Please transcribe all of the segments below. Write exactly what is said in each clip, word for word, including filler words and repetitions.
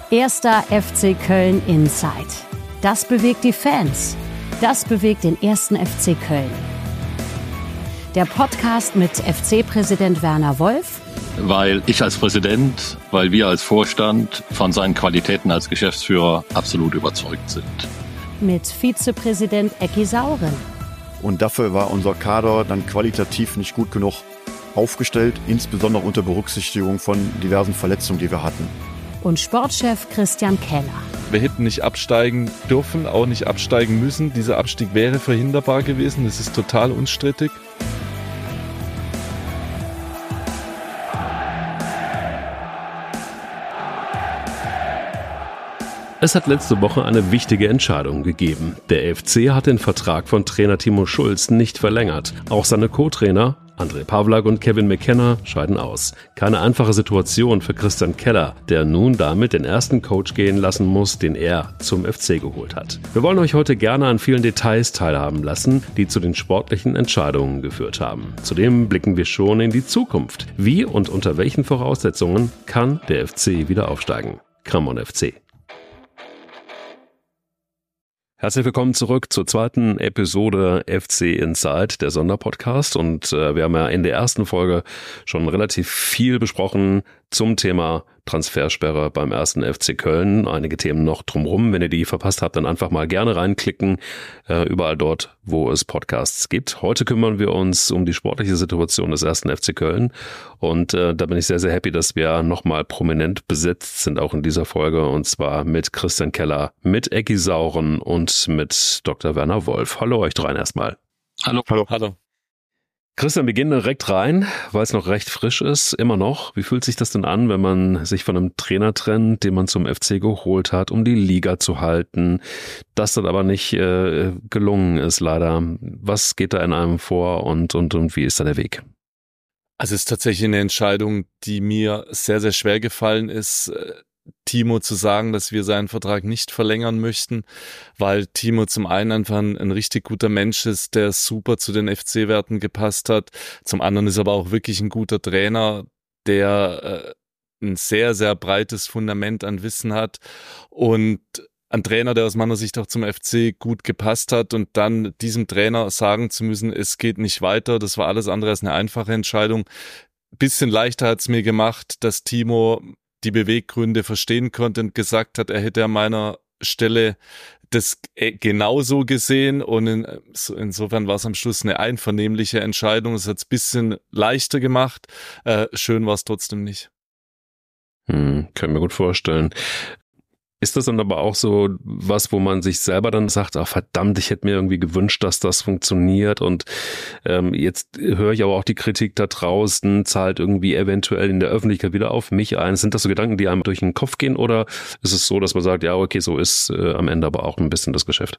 Erster F C Köln Inside. Das bewegt die Fans. Das bewegt den ersten F C Köln. Der Podcast mit F C-Präsident Werner Wolf. Weil ich als Präsident, weil wir als Vorstand von seinen Qualitäten als Geschäftsführer absolut überzeugt sind. Mit Vizepräsident Ecki Sauren. Und dafür war unser Kader dann qualitativ nicht gut genug aufgestellt, insbesondere unter Berücksichtigung von diversen Verletzungen, die wir hatten. Und Sportchef Christian Keller. Wir hätten nicht absteigen dürfen, auch nicht absteigen müssen. Dieser Abstieg wäre verhinderbar gewesen, das ist total unstrittig. Es hat letzte Woche eine wichtige Entscheidung gegeben. Der F C hat den Vertrag von Trainer Timo Schulz nicht verlängert. Auch seine Co-Trainer André Pawlak und Kevin McKenna scheiden aus. Keine einfache Situation für Christian Keller, der nun damit den ersten Coach gehen lassen muss, den er zum F C geholt hat. Wir wollen euch heute gerne an vielen Details teilhaben lassen, die zu den sportlichen Entscheidungen geführt haben. Zudem blicken wir schon in die Zukunft. Wie und unter welchen Voraussetzungen kann der F C wieder aufsteigen? Come on F C! Herzlich willkommen zurück zur zweiten Episode F C Inside, der Sonderpodcast. Und äh, wir haben ja in der ersten Folge schon relativ viel besprochen zum Thema Transfersperre beim ersten F C Köln. Einige Themen noch drumherum. Wenn ihr die verpasst habt, dann einfach mal gerne reinklicken, äh, überall dort, wo es Podcasts gibt. Heute kümmern wir uns um die sportliche Situation des ersten F C Köln. Und äh, da bin ich sehr, sehr happy, dass wir nochmal prominent besetzt sind, auch in dieser Folge. Und zwar mit Christian Keller, mit Ecki Sauren und mit Doktor Werner Wolf. Hallo euch dreien erstmal. Hallo. Hallo. Hallo. Christian, wir gehen direkt rein, weil es noch recht frisch ist, immer noch. Wie fühlt sich das denn an, wenn man sich von einem Trainer trennt, den man zum F C geholt hat, um die Liga zu halten, das dann aber nicht äh, gelungen ist, leider. Was geht da in einem vor und, und, und wie ist da der Weg? Also es ist tatsächlich eine Entscheidung, die mir sehr, sehr schwer gefallen ist, Timo zu sagen, dass wir seinen Vertrag nicht verlängern möchten, weil Timo zum einen einfach ein, ein richtig guter Mensch ist, der super zu den F C-Werten gepasst hat. Zum anderen ist aber auch wirklich ein guter Trainer, der äh, ein sehr, sehr breites Fundament an Wissen hat und ein Trainer, der aus meiner Sicht auch zum F C gut gepasst hat und dann diesem Trainer sagen zu müssen, es geht nicht weiter, das war alles andere als eine einfache Entscheidung. Bisschen leichter hat es mir gemacht, dass Timo die Beweggründe verstehen konnte und gesagt hat, er hätte an meiner Stelle das genauso gesehen und in, insofern war es am Schluss eine einvernehmliche Entscheidung. Es hat es ein bisschen leichter gemacht, äh, schön war es trotzdem nicht. Hm, kann ich mir gut vorstellen. Ist das dann aber auch so was, wo man sich selber dann sagt, ach verdammt, ich hätte mir irgendwie gewünscht, dass das funktioniert und ähm, jetzt höre ich aber auch die Kritik da draußen, zahlt irgendwie eventuell in der Öffentlichkeit wieder auf mich ein. Sind das so Gedanken, die einem durch den Kopf gehen oder ist es so, dass man sagt, ja okay, so ist äh, am Ende aber auch ein bisschen das Geschäft?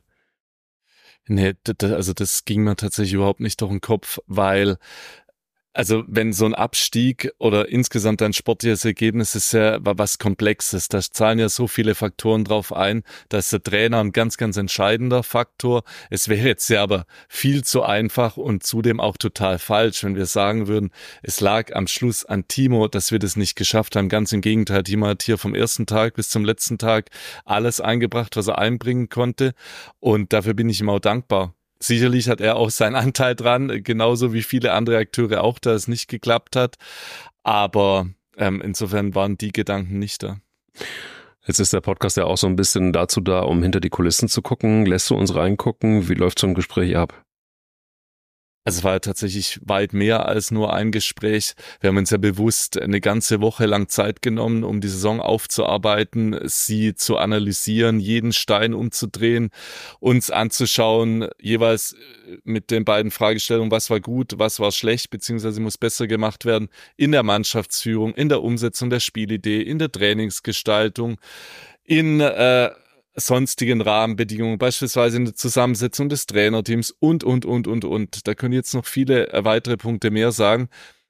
Nee, also das ging mir tatsächlich überhaupt nicht durch den Kopf, weil also wenn so ein Abstieg oder insgesamt ein sportliches Ergebnis ist ja was Komplexes, da zahlen ja so viele Faktoren drauf ein, da ist der Trainer ein ganz, ganz entscheidender Faktor. Es wäre jetzt ja aber viel zu einfach und zudem auch total falsch, wenn wir sagen würden, es lag am Schluss an Timo, dass wir das nicht geschafft haben. Ganz im Gegenteil, Timo hat hier vom ersten Tag bis zum letzten Tag alles eingebracht, was er einbringen konnte und dafür bin ich ihm auch dankbar. Sicherlich hat er auch seinen Anteil dran, genauso wie viele andere Akteure auch, da es nicht geklappt hat. Aber ähm, insofern waren die Gedanken nicht da. Jetzt ist der Podcast ja auch so ein bisschen dazu da, um hinter die Kulissen zu gucken. Lässt du uns reingucken? Wie läuft so ein Gespräch ab? Also es war ja tatsächlich weit mehr als nur ein Gespräch. Wir haben uns ja bewusst eine ganze Woche lang Zeit genommen, um die Saison aufzuarbeiten, sie zu analysieren, jeden Stein umzudrehen, uns anzuschauen, jeweils mit den beiden Fragestellungen, was war gut, was war schlecht, beziehungsweise muss besser gemacht werden, in der Mannschaftsführung, in der Umsetzung der Spielidee, in der Trainingsgestaltung, in äh, sonstigen Rahmenbedingungen, beispielsweise in der Zusammensetzung des Trainerteams und, und, und, und, und. Da können jetzt noch viele weitere Punkte mehr sagen.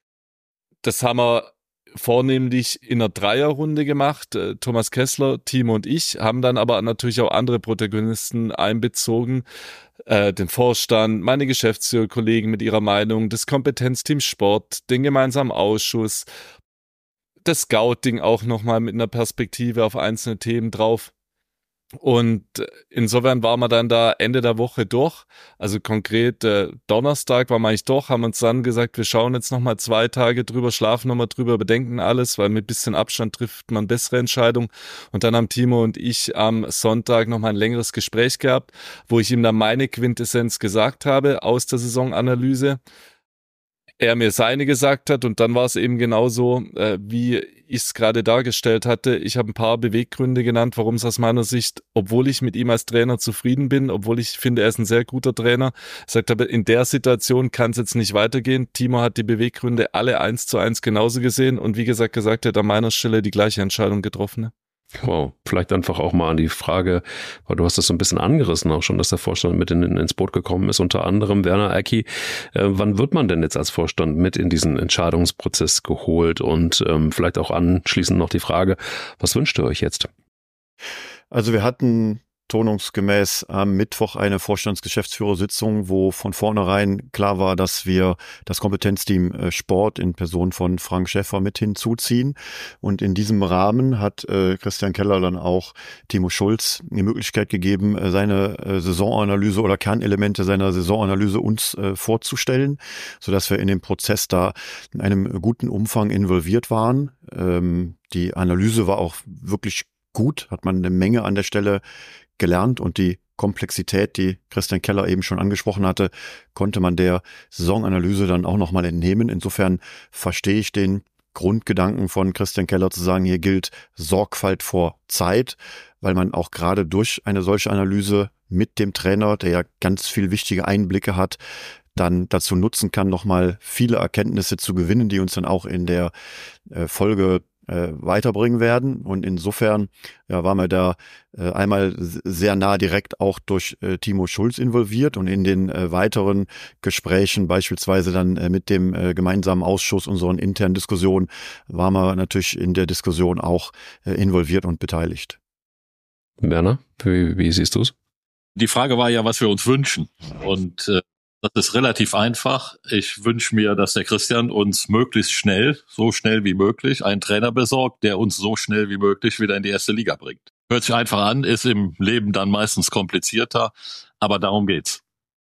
Das haben wir vornehmlich in einer Dreierrunde gemacht. Thomas Kessler, Timo und ich haben dann aber natürlich auch andere Protagonisten einbezogen. Äh, den Vorstand, meine Geschäftsführerkollegen mit ihrer Meinung, das Kompetenzteam Sport, den gemeinsamen Ausschuss, das Scouting auch nochmal mit einer Perspektive auf einzelne Themen drauf. Und insofern waren wir dann da Ende der Woche durch, also konkret äh, Donnerstag waren wir eigentlich durch, haben uns dann gesagt, wir schauen jetzt nochmal zwei Tage drüber, schlafen nochmal drüber, überdenken alles, weil mit ein bisschen Abstand trifft man bessere Entscheidungen. Und dann haben Timo und ich am Sonntag nochmal ein längeres Gespräch gehabt, wo ich ihm dann meine Quintessenz gesagt habe aus der Saisonanalyse. Er mir seine gesagt hat und dann war es eben genauso, äh, wie ich es gerade dargestellt hatte. Ich habe ein paar Beweggründe genannt, warum es aus meiner Sicht, obwohl ich mit ihm als Trainer zufrieden bin, obwohl ich finde, er ist ein sehr guter Trainer, sagt aber, in der Situation kann es jetzt nicht weitergehen. Timo hat die Beweggründe alle eins zu eins genauso gesehen und wie gesagt, gesagt er hat an meiner Stelle die gleiche Entscheidung getroffen. Wow, vielleicht einfach auch mal an die Frage, weil du hast das so ein bisschen angerissen auch schon, dass der Vorstand mit in, in, ins Boot gekommen ist, unter anderem Werner Erki. Äh, wann wird man denn jetzt als Vorstand mit in diesen Entscheidungsprozess geholt? Und ähm, vielleicht auch anschließend noch die Frage, was wünscht ihr euch jetzt? Also wir hatten tonungsgemäß am Mittwoch eine Vorstandsgeschäftsführersitzung, wo von vornherein klar war, dass wir das Kompetenzteam Sport in Person von Frank Schäfer mit hinzuziehen. Und in diesem Rahmen hat äh, Christian Keller dann auch Timo Schulz die Möglichkeit gegeben, seine äh, Saisonanalyse oder Kernelemente seiner Saisonanalyse uns äh, vorzustellen, sodass wir in dem Prozess da in einem guten Umfang involviert waren. Ähm, die Analyse war auch wirklich gut, hat man eine Menge an der Stelle gelernt und die Komplexität, die Christian Keller eben schon angesprochen hatte, konnte man der Saisonanalyse dann auch nochmal entnehmen. Insofern verstehe ich den Grundgedanken von Christian Keller zu sagen, hier gilt Sorgfalt vor Zeit, weil man auch gerade durch eine solche Analyse mit dem Trainer, der ja ganz viel wichtige Einblicke hat, dann dazu nutzen kann, nochmal viele Erkenntnisse zu gewinnen, die uns dann auch in der äh, Folge äh, weiterbringen werden. Und insofern ja, waren wir da äh, einmal sehr nah direkt auch durch äh, Timo Schulz involviert und in den äh, weiteren Gesprächen, beispielsweise dann äh, mit dem äh, gemeinsamen Ausschuss, unseren internen Diskussionen, waren wir natürlich in der Diskussion auch äh, involviert und beteiligt. Werner, wie, wie siehst du es? Die Frage war ja, was wir uns wünschen. Und äh, das ist relativ einfach. Ich wünsche mir, dass der Christian uns möglichst schnell, so schnell wie möglich, einen Trainer besorgt, der uns so schnell wie möglich wieder in die erste Liga bringt. Hört sich einfach an, ist im Leben dann meistens komplizierter, aber darum geht's.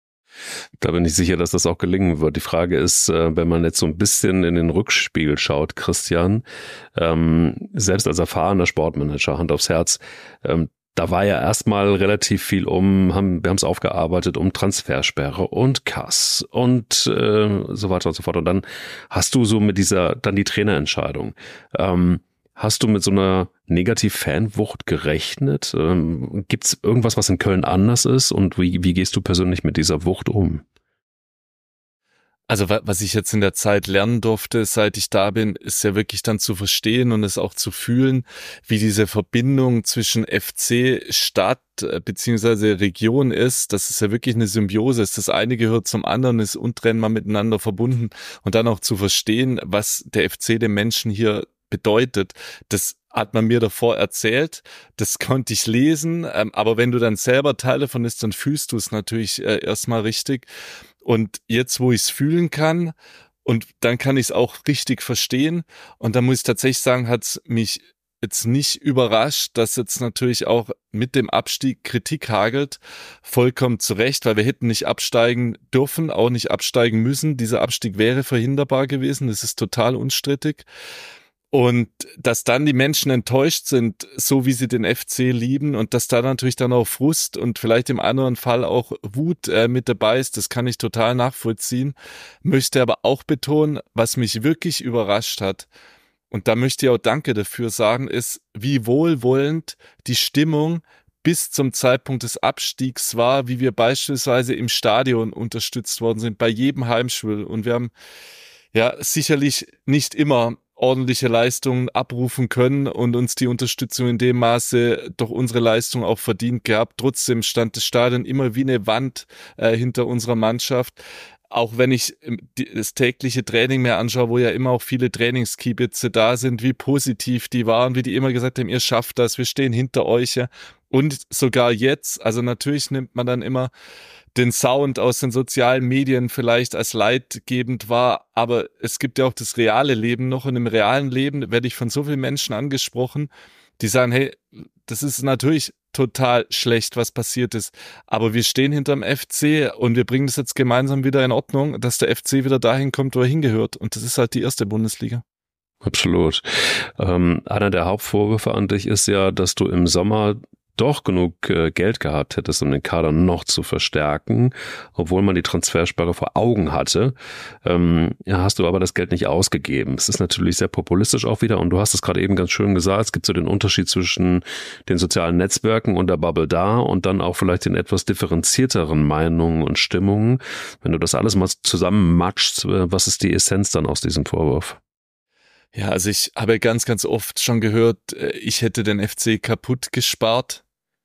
Da bin ich sicher, dass das auch gelingen wird. Die Frage ist, wenn man jetzt so ein bisschen in den Rückspiegel schaut, Christian, ähm, selbst als erfahrener Sportmanager, Hand aufs Herz, ähm, da war ja erstmal relativ viel um, haben, wir haben es aufgearbeitet, um Transfersperre und Kass und äh, so weiter und so fort. Und dann hast du so mit dieser, dann die Trainerentscheidung. Ähm, hast du mit so einer Negativ-Fanwucht gerechnet? Ähm, Gibt es irgendwas, was in Köln anders ist? Und wie, wie gehst du persönlich mit dieser Wucht um? Also was ich jetzt in der Zeit lernen durfte, seit ich da bin, ist ja wirklich dann zu verstehen und es auch zu fühlen, wie diese Verbindung zwischen F C, Stadt beziehungsweise Region ist. Das ist ja wirklich eine Symbiose. Das eine gehört zum anderen, ist untrennbar miteinander verbunden und dann auch zu verstehen, was der F C den Menschen hier bedeutet. Das hat man mir davor erzählt, das konnte ich lesen, aber wenn du dann selber Teil davon bist, dann fühlst du es natürlich erstmal richtig. Und jetzt, wo ich es fühlen kann und dann kann ich es auch richtig verstehen und dann muss ich tatsächlich sagen, hat es mich jetzt nicht überrascht, dass jetzt natürlich auch mit dem Abstieg Kritik hagelt, vollkommen zu Recht, weil wir hätten nicht absteigen dürfen, auch nicht absteigen müssen. Dieser Abstieg wäre verhinderbar gewesen, das ist total unstrittig. Und dass dann die Menschen enttäuscht sind, so wie sie den F C lieben und dass da natürlich dann auch Frust und vielleicht im anderen Fall auch Wut äh, mit dabei ist, das kann ich total nachvollziehen. Möchte aber auch betonen, was mich wirklich überrascht hat, und da möchte ich auch Danke dafür sagen, ist, wie wohlwollend die Stimmung bis zum Zeitpunkt des Abstiegs war, wie wir beispielsweise im Stadion unterstützt worden sind, bei jedem Heimspiel. Und wir haben ja sicherlich nicht immer ordentliche Leistungen abrufen können und uns die Unterstützung in dem Maße durch unsere Leistung auch verdient gehabt. Trotzdem stand das Stadion immer wie eine Wand äh, hinter unserer Mannschaft. Auch wenn ich die, das tägliche Training mir anschaue, wo ja immer auch viele Trainingskiebitze da sind, wie positiv die waren, wie die immer gesagt haben, ihr schafft das, wir stehen hinter euch. Und sogar jetzt, also natürlich nimmt man dann immer den Sound aus den sozialen Medien vielleicht als leidgebend war, aber es gibt ja auch das reale Leben noch, und im realen Leben werde ich von so vielen Menschen angesprochen, die sagen, hey, das ist natürlich total schlecht, was passiert ist, aber wir stehen hinterm F C und wir bringen das jetzt gemeinsam wieder in Ordnung, dass der F C wieder dahin kommt, wo er hingehört, und das ist halt die erste Bundesliga. Absolut. Ähm, einer der Hauptvorwürfe an dich ist ja, dass du im Sommer doch genug äh, Geld gehabt hättest, um den Kader noch zu verstärken, obwohl man die Transfersperre vor Augen hatte. Ähm, ja, hast du aber das Geld nicht ausgegeben. Es ist natürlich sehr populistisch auch wieder, und du hast es gerade eben ganz schön gesagt, es gibt so den Unterschied zwischen den sozialen Netzwerken und der Bubble da und dann auch vielleicht den etwas differenzierteren Meinungen und Stimmungen. Wenn du das alles mal zusammenmatschst, äh, was ist die Essenz dann aus diesem Vorwurf? Ja, also ich habe ganz, ganz oft schon gehört, ich hätte den F C kaputt gespart.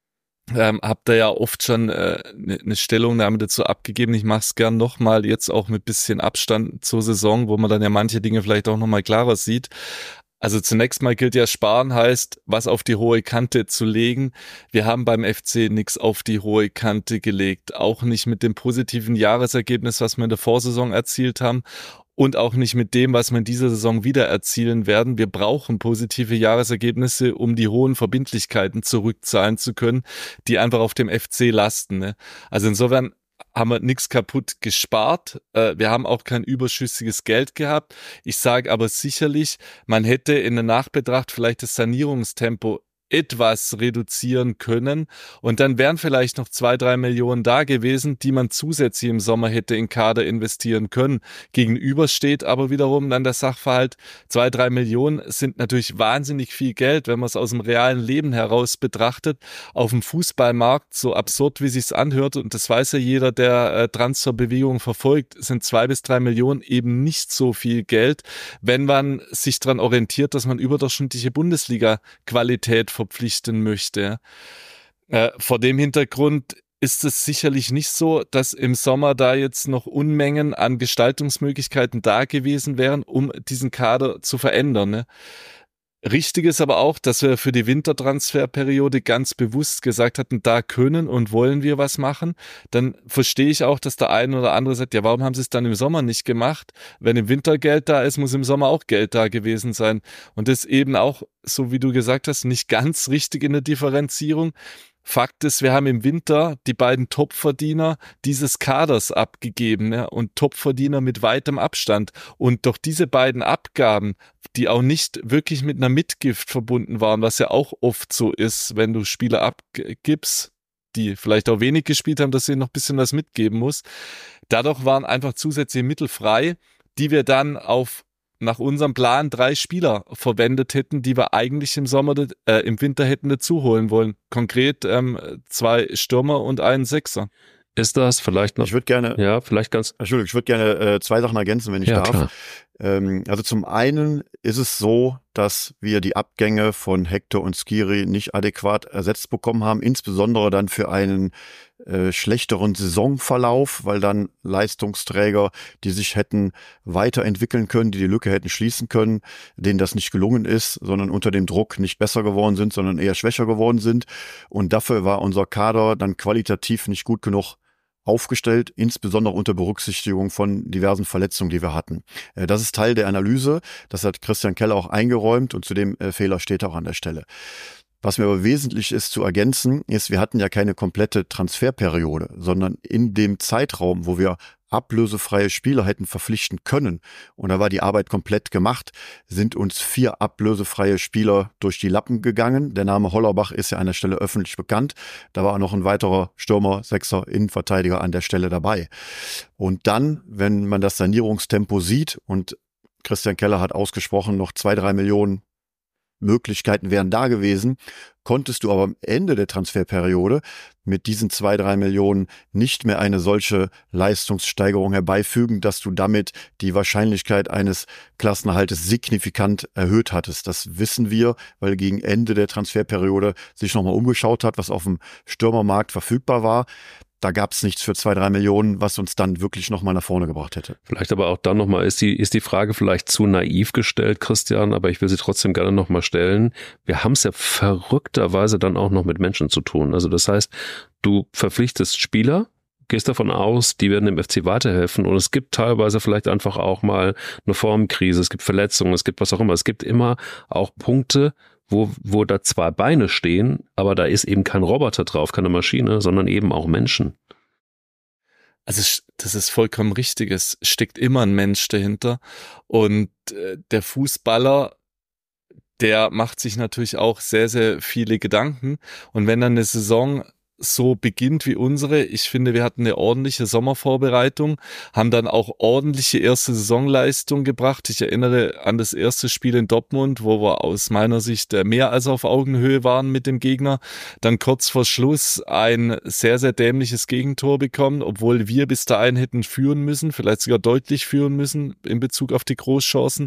Ähm, hab da ja oft schon äh, ne, ne Stellungnahme dazu abgegeben. Ich mache es gern nochmal, jetzt auch mit bisschen Abstand zur Saison, wo man dann ja manche Dinge vielleicht auch nochmal klarer sieht. Also zunächst mal gilt ja, sparen heißt, was auf die hohe Kante zu legen. Wir haben beim F C nichts auf die hohe Kante gelegt. Auch nicht mit dem positiven Jahresergebnis, was wir in der Vorsaison erzielt haben. Und auch nicht mit dem, was wir in dieser Saison wieder erzielen werden. Wir brauchen positive Jahresergebnisse, um die hohen Verbindlichkeiten zurückzahlen zu können, die einfach auf dem F C lasten. Ne? Also insofern haben wir nichts kaputt gespart. Wir haben auch kein überschüssiges Geld gehabt. Ich sage aber sicherlich, man hätte in der Nachbetracht vielleicht das Sanierungstempo etwas reduzieren können, und dann wären vielleicht noch zwei, drei Millionen da gewesen, die man zusätzlich im Sommer hätte in Kader investieren können. Gegenüber steht aber wiederum dann der Sachverhalt, zwei, drei Millionen sind natürlich wahnsinnig viel Geld, wenn man es aus dem realen Leben heraus betrachtet. Auf dem Fußballmarkt, so absurd wie sich's anhört, und das weiß ja jeder, der äh, Transferbewegung verfolgt, sind zwei bis drei Millionen eben nicht so viel Geld, wenn man sich daran orientiert, dass man überdurchschnittliche Bundesliga-Qualität verpflichten möchte. Äh, vor dem Hintergrund ist es sicherlich nicht so, dass im Sommer da jetzt noch Unmengen an Gestaltungsmöglichkeiten da gewesen wären, um diesen Kader zu verändern. Ne? Richtig ist aber auch, dass wir für die Wintertransferperiode ganz bewusst gesagt hatten, da können und wollen wir was machen. Dann verstehe ich auch, dass der eine oder andere sagt, ja, warum haben sie es dann im Sommer nicht gemacht? Wenn im Winter Geld da ist, muss im Sommer auch Geld da gewesen sein. Und das eben auch, so wie du gesagt hast, nicht ganz richtig in der Differenzierung. Fakt ist, wir haben im Winter die beiden Topverdiener dieses Kaders abgegeben, ne? Und Topverdiener mit weitem Abstand. Und doch diese beiden Abgaben, die auch nicht wirklich mit einer Mitgift verbunden waren, was ja auch oft so ist, wenn du Spieler abgibst, die vielleicht auch wenig gespielt haben, dass sie noch ein bisschen was mitgeben muss. Dadurch waren einfach zusätzliche Mittel frei, die wir dann auf nach unserem Plan drei Spieler verwendet hätten, die wir eigentlich im Sommer, äh, im Winter hätten dazu holen wollen. Konkret ähm, zwei Stürmer und einen Sechser. Ist das vielleicht noch? Ich würde gerne, ja, vielleicht ganz. Entschuldigung, ich würde gerne äh, zwei Sachen ergänzen, wenn ich ja, darf. Ähm, also zum einen ist es so, dass wir die Abgänge von Hector und Skiri nicht adäquat ersetzt bekommen haben, insbesondere dann für einen äh, schlechteren Saisonverlauf, weil dann Leistungsträger, die sich hätten weiterentwickeln können, die die Lücke hätten schließen können, denen das nicht gelungen ist, sondern unter dem Druck nicht besser geworden sind, sondern eher schwächer geworden sind. Und dafür war unser Kader dann qualitativ nicht gut genug aufgestellt, insbesondere unter Berücksichtigung von diversen Verletzungen, die wir hatten. Das ist Teil der Analyse, das hat Christian Keller auch eingeräumt, und zu dem Fehler steht er auch an der Stelle. Was mir aber wesentlich ist zu ergänzen, ist, wir hatten ja keine komplette Transferperiode, sondern in dem Zeitraum, wo wir ablösefreie Spieler hätten verpflichten können, und da war die Arbeit komplett gemacht, sind uns vier ablösefreie Spieler durch die Lappen gegangen. Der Name Hollerbach ist ja an der Stelle öffentlich bekannt. Da war noch ein weiterer Stürmer, Sechser, Innenverteidiger an der Stelle dabei. Und dann, wenn man das Sanierungstempo sieht, und Christian Keller hat ausgesprochen, noch zwei, drei Millionen Möglichkeiten wären da gewesen, konntest du aber am Ende der Transferperiode mit diesen zwei, drei Millionen nicht mehr eine solche Leistungssteigerung herbeifügen, dass du damit die Wahrscheinlichkeit eines Klassenerhaltes signifikant erhöht hattest. Das wissen wir, weil gegen Ende der Transferperiode sich nochmal umgeschaut hat, was auf dem Stürmermarkt verfügbar war. Da gab es nichts für zwei, drei Millionen, was uns dann wirklich nochmal nach vorne gebracht hätte. Vielleicht aber auch dann nochmal, ist die, ist die Frage vielleicht zu naiv gestellt, Christian, aber ich will sie trotzdem gerne nochmal stellen. Wir haben es ja verrückterweise dann auch noch mit Menschen zu tun. Also das heißt, du verpflichtest Spieler, gehst davon aus, die werden dem F C weiterhelfen und es gibt teilweise vielleicht einfach auch mal eine Formkrise, es gibt Verletzungen, es gibt was auch immer. Es gibt immer auch Punkte, wo, wo da zwei Beine stehen, aber da ist eben kein Roboter drauf, keine Maschine, sondern eben auch Menschen. Also das ist vollkommen richtig, es steckt immer ein Mensch dahinter und äh, der Fußballer, der macht sich natürlich auch sehr, sehr viele Gedanken und wenn dann eine Saison so beginnt wie unsere. Ich finde, wir hatten eine ordentliche Sommervorbereitung, haben dann auch ordentliche erste Saisonleistung gebracht. Ich erinnere an das erste Spiel in Dortmund, wo wir aus meiner Sicht mehr als auf Augenhöhe waren mit dem Gegner. Dann kurz vor Schluss ein sehr, sehr dämliches Gegentor bekommen, obwohl wir bis dahin hätten führen müssen, vielleicht sogar deutlich führen müssen in Bezug auf die Großchancen.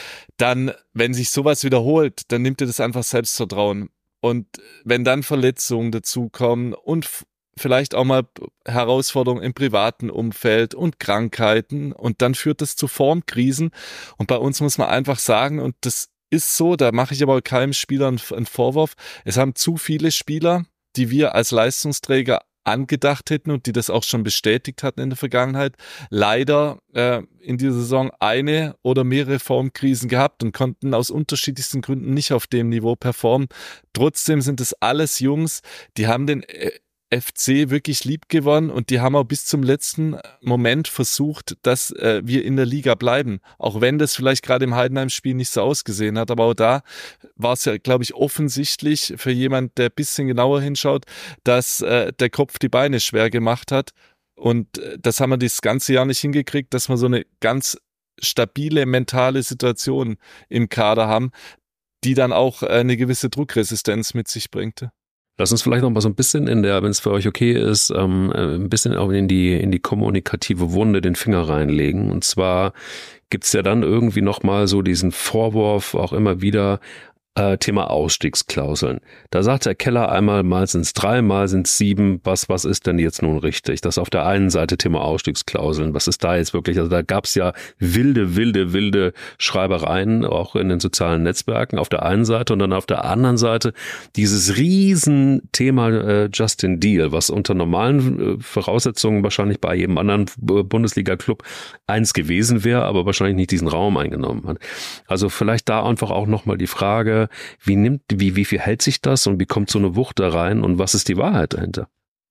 Dann, wenn sich sowas wiederholt, dann nimmt dir das einfach Selbstvertrauen. Und wenn dann Verletzungen dazukommen und f- vielleicht auch mal Herausforderungen im privaten Umfeld und Krankheiten und dann führt das zu Formkrisen. Und bei uns muss man einfach sagen, und das ist so, da mache ich aber keinem Spieler einen, einen Vorwurf, es haben zu viele Spieler, die wir als Leistungsträger angedacht hätten und die das auch schon bestätigt hatten in der Vergangenheit, leider äh, in dieser Saison eine oder mehrere Formkrisen gehabt und konnten aus unterschiedlichsten Gründen nicht auf dem Niveau performen. Trotzdem sind es alles Jungs, die haben den äh, F C wirklich lieb gewonnen und die haben auch bis zum letzten Moment versucht, dass äh, wir in der Liga bleiben. Auch wenn das vielleicht gerade im Heidenheim-Spiel nicht so ausgesehen hat, aber auch da war es ja, glaube ich, offensichtlich für jemand, der ein bisschen genauer hinschaut, dass äh, der Kopf die Beine schwer gemacht hat und äh, das haben wir das ganze Jahr nicht hingekriegt, dass wir so eine ganz stabile mentale Situation im Kader haben, die dann auch äh, eine gewisse Druckresistenz mit sich bringt. Lass uns vielleicht noch mal so ein bisschen in der, wenn es für euch okay ist, ähm, ein bisschen auch in die in die kommunikative Wunde den Finger reinlegen. Und zwar gibt's ja dann irgendwie noch mal so diesen Vorwurf auch immer wieder, äh, Thema Ausstiegsklauseln. Da sagt der Keller einmal, mal sind's drei, mal sind's sieben. Was was ist denn jetzt nun richtig? Das auf der einen Seite Thema Ausstiegsklauseln. Was ist da jetzt wirklich? Also da gab's ja wilde, wilde, wilde Schreibereien auch in den sozialen Netzwerken auf der einen Seite und dann auf der anderen Seite dieses Riesenthema äh, Justin Deal, was unter normalen äh, Voraussetzungen wahrscheinlich bei jedem anderen äh, Bundesliga-Club eins gewesen wäre, aber wahrscheinlich nicht diesen Raum eingenommen hat. Also vielleicht da einfach auch nochmal die Frage, wie nimmt, wie, wie viel hält sich das und wie kommt so eine Wucht da rein und was ist die Wahrheit dahinter?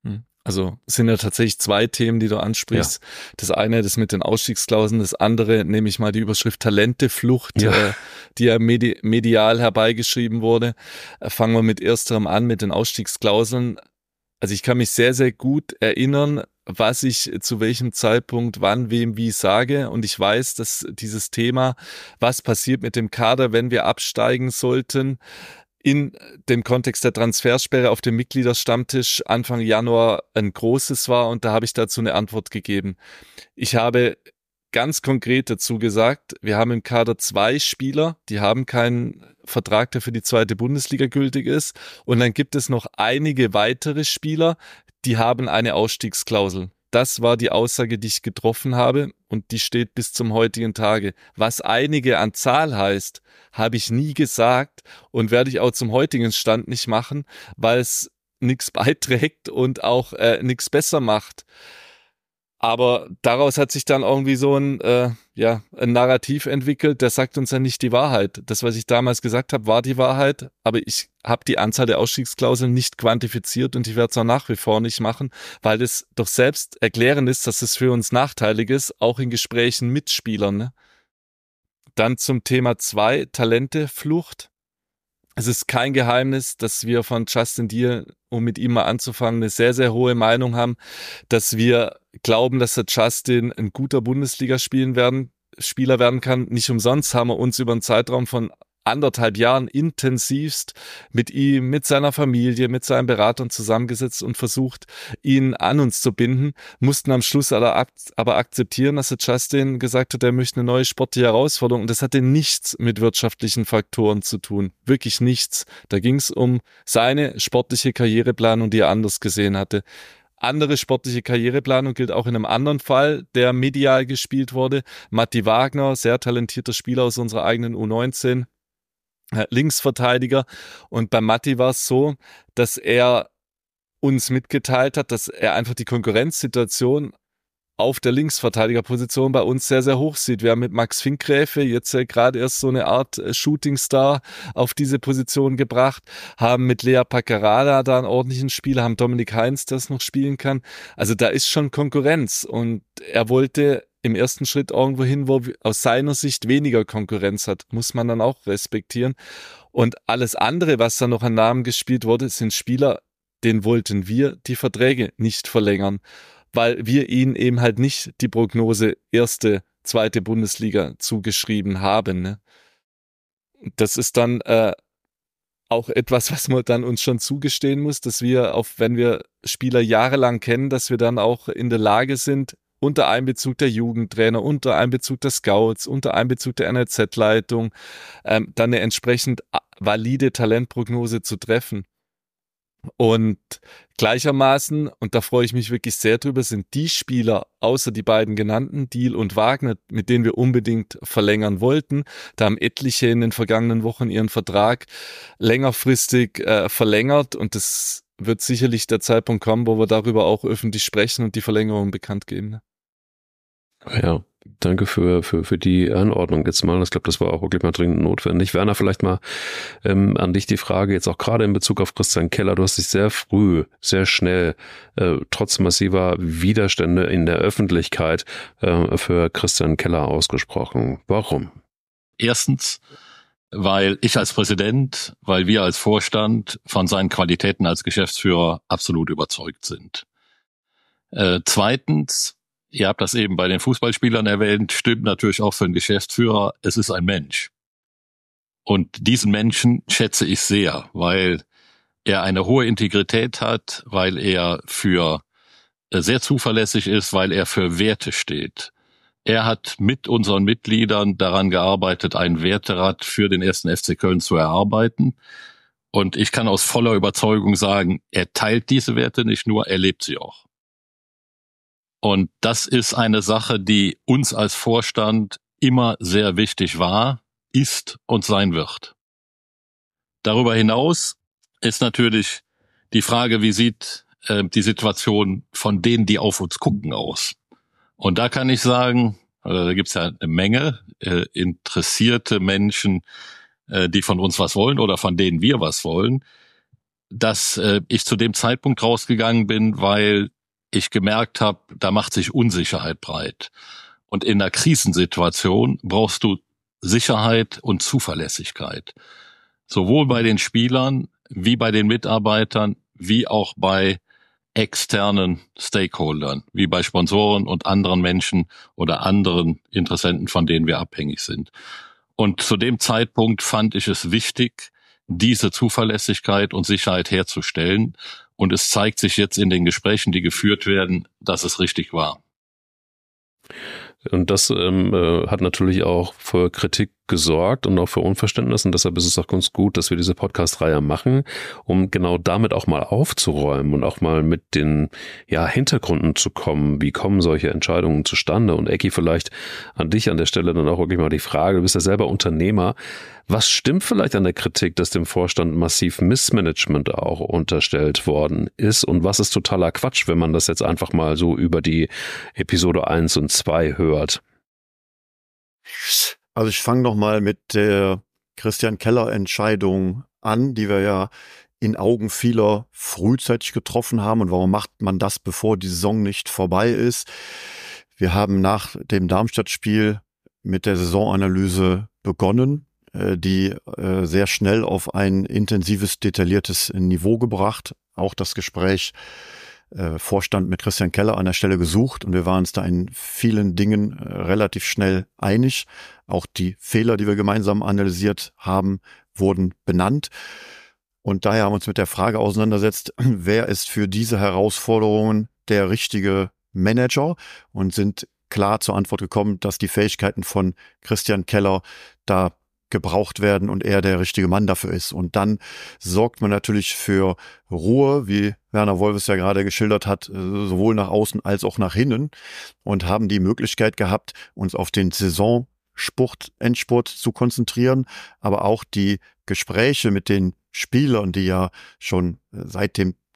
Also es sind ja tatsächlich zwei Themen, die du ansprichst. Ja. Das eine, das mit den Ausstiegsklauseln, das andere, nehme ich mal die Überschrift Talenteflucht, ja. äh, die ja medi- medial herbeigeschrieben wurde. Äh, fangen wir mit ersterem an, mit den Ausstiegsklauseln. Also ich kann mich sehr, sehr gut erinnern, was ich zu welchem Zeitpunkt, wann, wem, wie sage. Und ich weiß, dass dieses Thema, was passiert mit dem Kader, wenn wir absteigen sollten, in dem Kontext der Transfersperre auf dem Mitgliederstammtisch Anfang Januar ein großes war. Und da habe ich dazu eine Antwort gegeben. Ich habe ganz konkret dazu gesagt, wir haben im Kader zwei Spieler, die haben keinen Vertrag, der für die zweite Bundesliga gültig ist. Und dann gibt es noch einige weitere Spieler, die haben eine Ausstiegsklausel. Das war die Aussage, die ich getroffen habe und die steht bis zum heutigen Tage. Was einige an Zahl heißt, habe ich nie gesagt und werde ich auch zum heutigen Stand nicht machen, weil es nichts beiträgt und auch äh, nichts besser macht. Aber daraus hat sich dann irgendwie so ein, äh, ja, ein Narrativ entwickelt, der sagt uns ja nicht die Wahrheit. Das, was ich damals gesagt habe, war die Wahrheit, aber ich habe die Anzahl der Ausstiegsklauseln nicht quantifiziert und ich werde es auch nach wie vor nicht machen, weil es doch selbst erklärend ist, dass es für uns nachteilig ist, auch in Gesprächen mit Spielern. Ne? Dann zum Thema zwei, Talenteflucht. Es ist kein Geheimnis, dass wir von Justin Deal, um mit ihm mal anzufangen, eine sehr, sehr hohe Meinung haben, dass wir glauben, dass der Justin ein guter Bundesliga-Spieler werden, Spieler werden kann. Nicht umsonst haben wir uns über einen Zeitraum von anderthalb Jahren intensivst mit ihm, mit seiner Familie, mit seinen Beratern zusammengesetzt und versucht, ihn an uns zu binden, mussten am Schluss aber akzeptieren, dass der Justin gesagt hat, er möchte eine neue sportliche Herausforderung und das hatte nichts mit wirtschaftlichen Faktoren zu tun, wirklich nichts. Da ging es um seine sportliche Karriereplanung, die er anders gesehen hatte. Andere sportliche Karriereplanung gilt auch in einem anderen Fall, der medial gespielt wurde. Matti Wagner, sehr talentierter Spieler aus unserer eigenen U neunzehn, Linksverteidiger. Und bei Matti war es so, dass er uns mitgeteilt hat, dass er einfach die Konkurrenzsituation auf der Linksverteidigerposition bei uns sehr, sehr hoch sieht. Wir haben mit Max Finkgräfe jetzt äh, gerade erst so eine Art äh, Shootingstar auf diese Position gebracht, haben mit Lea Paccarada da einen ordentlichen Spieler, haben Dominik Heinz, der es noch spielen kann. Also da ist schon Konkurrenz und er wollte im ersten Schritt irgendwo hin, wo aus seiner Sicht weniger Konkurrenz hat, muss man dann auch respektieren. Und alles andere, was da noch an Namen gespielt wurde, sind Spieler, denen wollten wir die Verträge nicht verlängern, weil wir ihnen eben halt nicht die Prognose erste, zweite Bundesliga zugeschrieben haben. Ne? Das ist dann äh, auch etwas, was man dann uns schon zugestehen muss, dass wir, auch wenn wir Spieler jahrelang kennen, dass wir dann auch in der Lage sind, unter Einbezug der Jugendtrainer, unter Einbezug der Scouts, unter Einbezug der N L Z-Leitung, ähm, dann eine entsprechend valide Talentprognose zu treffen. Und gleichermaßen, und da freue ich mich wirklich sehr drüber, sind die Spieler, außer die beiden genannten, Diehl und Wagner, mit denen wir unbedingt verlängern wollten. Da haben etliche in den vergangenen Wochen ihren Vertrag längerfristig äh, verlängert und das wird sicherlich der Zeitpunkt kommen, wo wir darüber auch öffentlich sprechen und die Verlängerung bekannt geben. Ne? Ja, danke für, für, für die Anordnung jetzt mal. Ich glaube, das war auch wirklich mal dringend notwendig. Werner, vielleicht mal ähm, an dich die Frage, jetzt auch gerade in Bezug auf Christian Keller. Du hast dich sehr früh, sehr schnell, äh, trotz massiver Widerstände in der Öffentlichkeit äh, für Christian Keller ausgesprochen. Warum? Erstens, weil ich als Präsident, weil wir als Vorstand von seinen Qualitäten als Geschäftsführer absolut überzeugt sind. Äh, zweitens, ihr habt das eben bei den Fußballspielern erwähnt, stimmt natürlich auch für einen Geschäftsführer, es ist ein Mensch. Und diesen Menschen schätze ich sehr, weil er eine hohe Integrität hat, weil er für äh, sehr zuverlässig ist, weil er für Werte steht. Er hat mit unseren Mitgliedern daran gearbeitet, ein Werterad für den ersten F C Köln zu erarbeiten. Und ich kann aus voller Überzeugung sagen, er teilt diese Werte nicht nur, er lebt sie auch. Und das ist eine Sache, die uns als Vorstand immer sehr wichtig war, ist und sein wird. Darüber hinaus ist natürlich die Frage, wie sieht äh, die Situation von denen, die auf uns gucken, aus? Und da kann ich sagen, also da gibt's ja eine Menge äh, interessierte Menschen, äh, die von uns was wollen oder von denen wir was wollen, dass äh, ich zu dem Zeitpunkt rausgegangen bin, weil ich gemerkt habe, da macht sich Unsicherheit breit. Und in einer Krisensituation brauchst du Sicherheit und Zuverlässigkeit. Sowohl bei den Spielern, wie bei den Mitarbeitern, wie auch bei externen Stakeholdern, wie bei Sponsoren und anderen Menschen oder anderen Interessenten, von denen wir abhängig sind. Und zu dem Zeitpunkt fand ich es wichtig, diese Zuverlässigkeit und Sicherheit herzustellen. Und es zeigt sich jetzt in den Gesprächen, die geführt werden, dass es richtig war. Und das ähm, äh, hat natürlich auch für Kritik gesorgt und auch für Unverständnis. Und deshalb ist es auch ganz gut, dass wir diese Podcast-Reihe machen, um genau damit auch mal aufzuräumen und auch mal mit den ja, Hintergründen zu kommen. Wie kommen solche Entscheidungen zustande? Und Ecki, vielleicht an dich an der Stelle dann auch wirklich mal die Frage, du bist ja selber Unternehmer. Was stimmt vielleicht an der Kritik, dass dem Vorstand massiv Missmanagement auch unterstellt worden ist? Und was ist totaler Quatsch, wenn man das jetzt einfach mal so über die Episode eins und zwei hört? Also ich fange noch mal mit der Christian Keller Entscheidung an, die wir ja in Augen vieler frühzeitig getroffen haben. Und warum macht man das, bevor die Saison nicht vorbei ist? Wir haben nach dem Darmstadt-Spiel mit der Saisonanalyse begonnen, die sehr schnell auf ein intensives, detailliertes Niveau gebracht. Auch das Gespräch äh, Vorstand mit Christian Keller an der Stelle gesucht und wir waren uns da in vielen Dingen äh, relativ schnell einig. Auch die Fehler, die wir gemeinsam analysiert haben, wurden benannt. Und daher haben wir uns mit der Frage auseinandergesetzt, wer ist für diese Herausforderungen der richtige Manager, und sind klar zur Antwort gekommen, dass die Fähigkeiten von Christian Keller da gebraucht werden und er der richtige Mann dafür ist. Und dann sorgt man natürlich für Ruhe, wie Werner Wolf es ja gerade geschildert hat, sowohl nach außen als auch nach innen, und haben die Möglichkeit gehabt, uns auf den Saisonspurt, Endspurt zu konzentrieren, aber auch die Gespräche mit den Spielern, die ja schon seit dem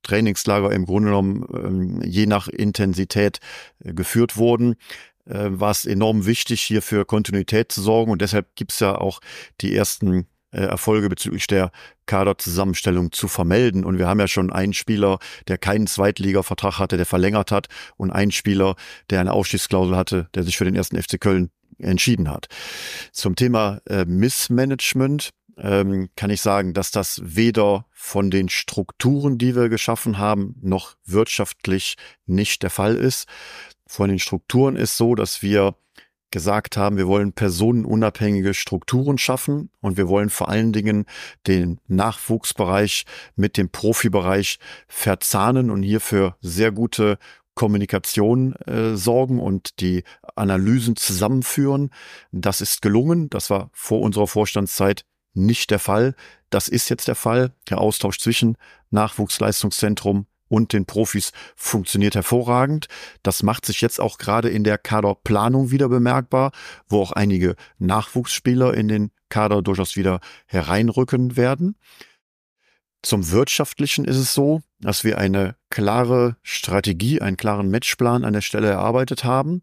Trainingslager im Grunde genommen je nach Intensität geführt wurden, war es enorm wichtig, hier für Kontinuität zu sorgen. Und deshalb gibt es ja auch die ersten Erfolge bezüglich der Kaderzusammenstellung zu vermelden. Und wir haben ja schon einen Spieler, der keinen Zweitliga-Vertrag hatte, der verlängert hat, und einen Spieler, der eine Ausstiegsklausel hatte, der sich für den ersten F C Köln entschieden hat. Zum Thema äh, Missmanagement ähm, kann ich sagen, dass das weder von den Strukturen, die wir geschaffen haben, noch wirtschaftlich nicht der Fall ist. Von den Strukturen ist so, dass wir gesagt haben, wir wollen personenunabhängige Strukturen schaffen und wir wollen vor allen Dingen den Nachwuchsbereich mit dem Profibereich verzahnen und hier für sehr gute Kommunikation äh, sorgen und die Analysen zusammenführen. Das ist gelungen. Das war vor unserer Vorstandszeit nicht der Fall. Das ist jetzt der Fall. Der Austausch zwischen Nachwuchsleistungszentrum und den Profis funktioniert hervorragend. Das macht sich jetzt auch gerade in der Kaderplanung wieder bemerkbar, wo auch einige Nachwuchsspieler in den Kader durchaus wieder hereinrücken werden. Zum Wirtschaftlichen ist es so, dass wir eine klare Strategie, einen klaren Matchplan an der Stelle erarbeitet haben.